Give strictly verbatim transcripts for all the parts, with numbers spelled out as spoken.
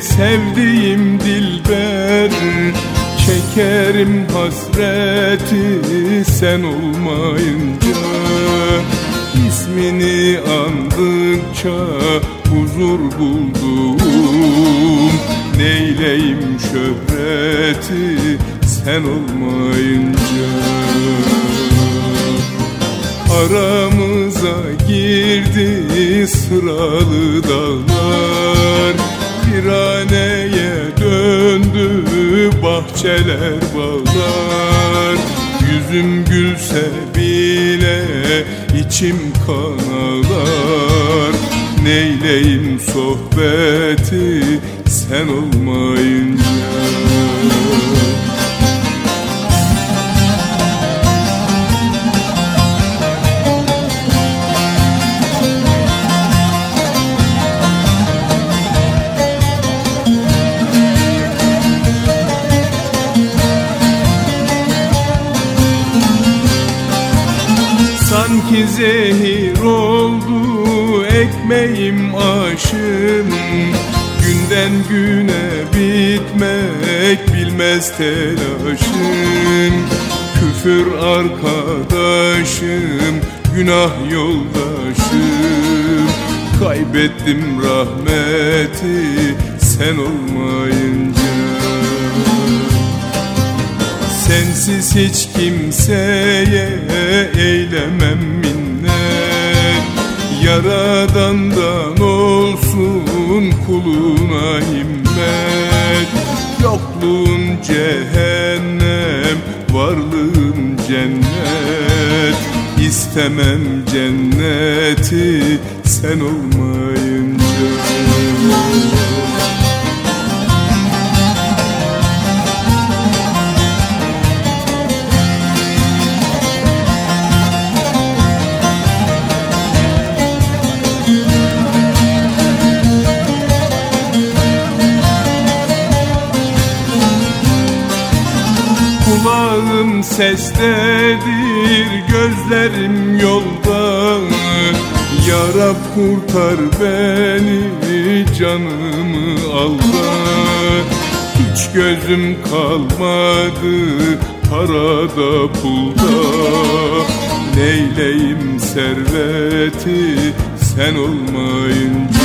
sevdiğim dilber, çekerim hasreti sen olmayınca. İsmini andıkça huzur buldum, neyleyim şöhreti sen olmayınca. Aramıza girdi sıralı dağlar, viraneye döndü bahçeler bağlar. Yüzüm gülse bile içim kan ağlar, neyleyim sohbeti sen olmayınca. Sanki zehir oldu ekmeğim aşım, günden güne bitmek bilmez telaşım. Küfür arkadaşım, günah yoldaşım, kaybettim rahmeti sen olmayınca. Sensiz hiç kimseye eylemem minnet, Yaradan'dan olsun kuluna himmet. Yokluğun cehennem, varlığın cennet, İstemem cenneti sen olmayınca. Kulağım sestedir, gözlerim yolda. Ya Rab kurtar beni, canımı alda. Hiç gözüm kalmadı parada pulda, neyleyim serveti sen olmayınca.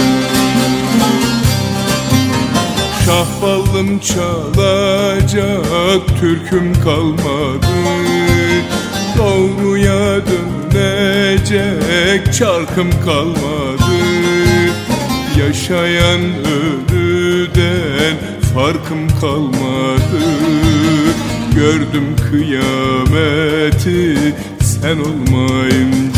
Şahballım çalacak türküm kalmadı, doğruya dönecek çarkım kalmadı. Yaşayan ölüden farkım kalmadı, gördüm kıyameti sen olmayınca.